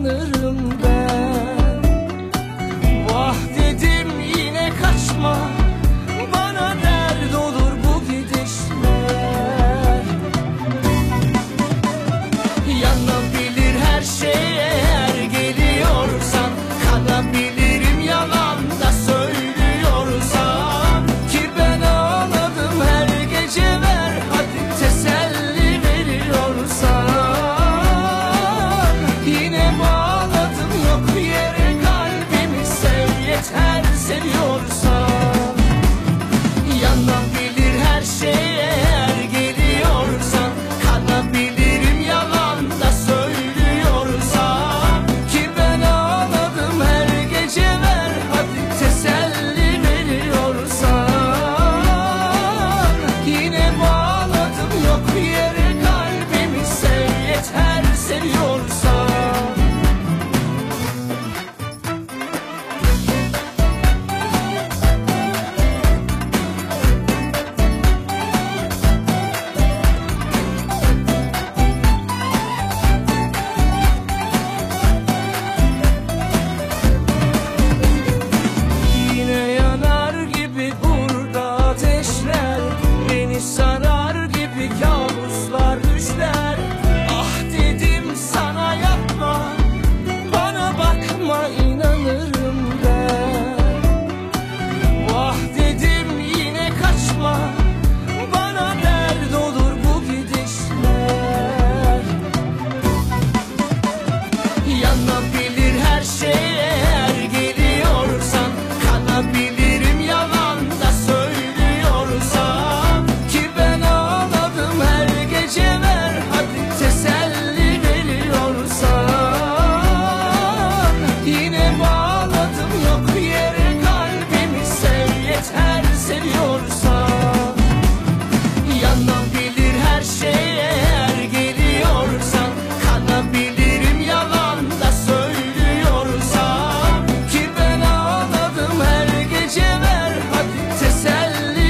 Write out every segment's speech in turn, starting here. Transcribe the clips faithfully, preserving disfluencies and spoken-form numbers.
inanırım ben. Vah dedim yine kaçma, bana dert olur bu gidişler. Yanabilir her şey eğer geliyorsan, kanabilirim yalan da söylüyorsan. Ki ben ağladım her gece, ver hadi teselli veriyorsan. Yine bağladım yok yere kalbimi, sev yeter seviyorsan. Yanabilir her şey eğer geliyorsan, kanabilirim yalan da söylüyorsan. Ki ben ağladım her gece, ver hadi teselli veriyorsan. Yine bağladım yok yere kalbimi, sev yeter seviyorsan. Yine yanar gibi burada ateşler, beni sarar gibi kabuslar düşler. Ah dedim sana yapma, bana bakma inanırım ben. Vah dedim yine kaçma, bana dert olur bu gidişler. Yanabilir her şey eğer geliyorsan, kanabilirim yalan da söylüyorsan. Ki ben ağladım her gece, ver hadi teselli veriyorsan. Yine bağladım yok yere kalbimi, sev yeter seviyorsan. Yanabilir her şey eğer geliyorsan, kanabilirim yalan da söylüyorsan. Ki ben ağladım her gece, ver hadi teselli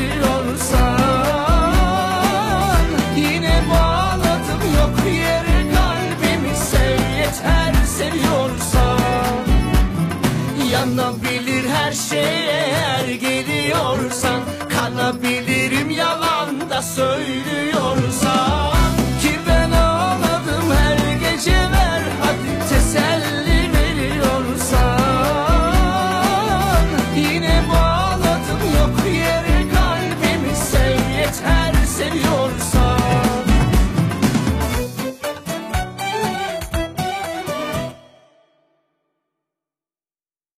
veriyorsan. Yine bağladım yok yere kalbimi, sev yeter seviyorsan. Yanabilir her şey eğer geliyorsan, kanabilirim yalan da söylüyorsan.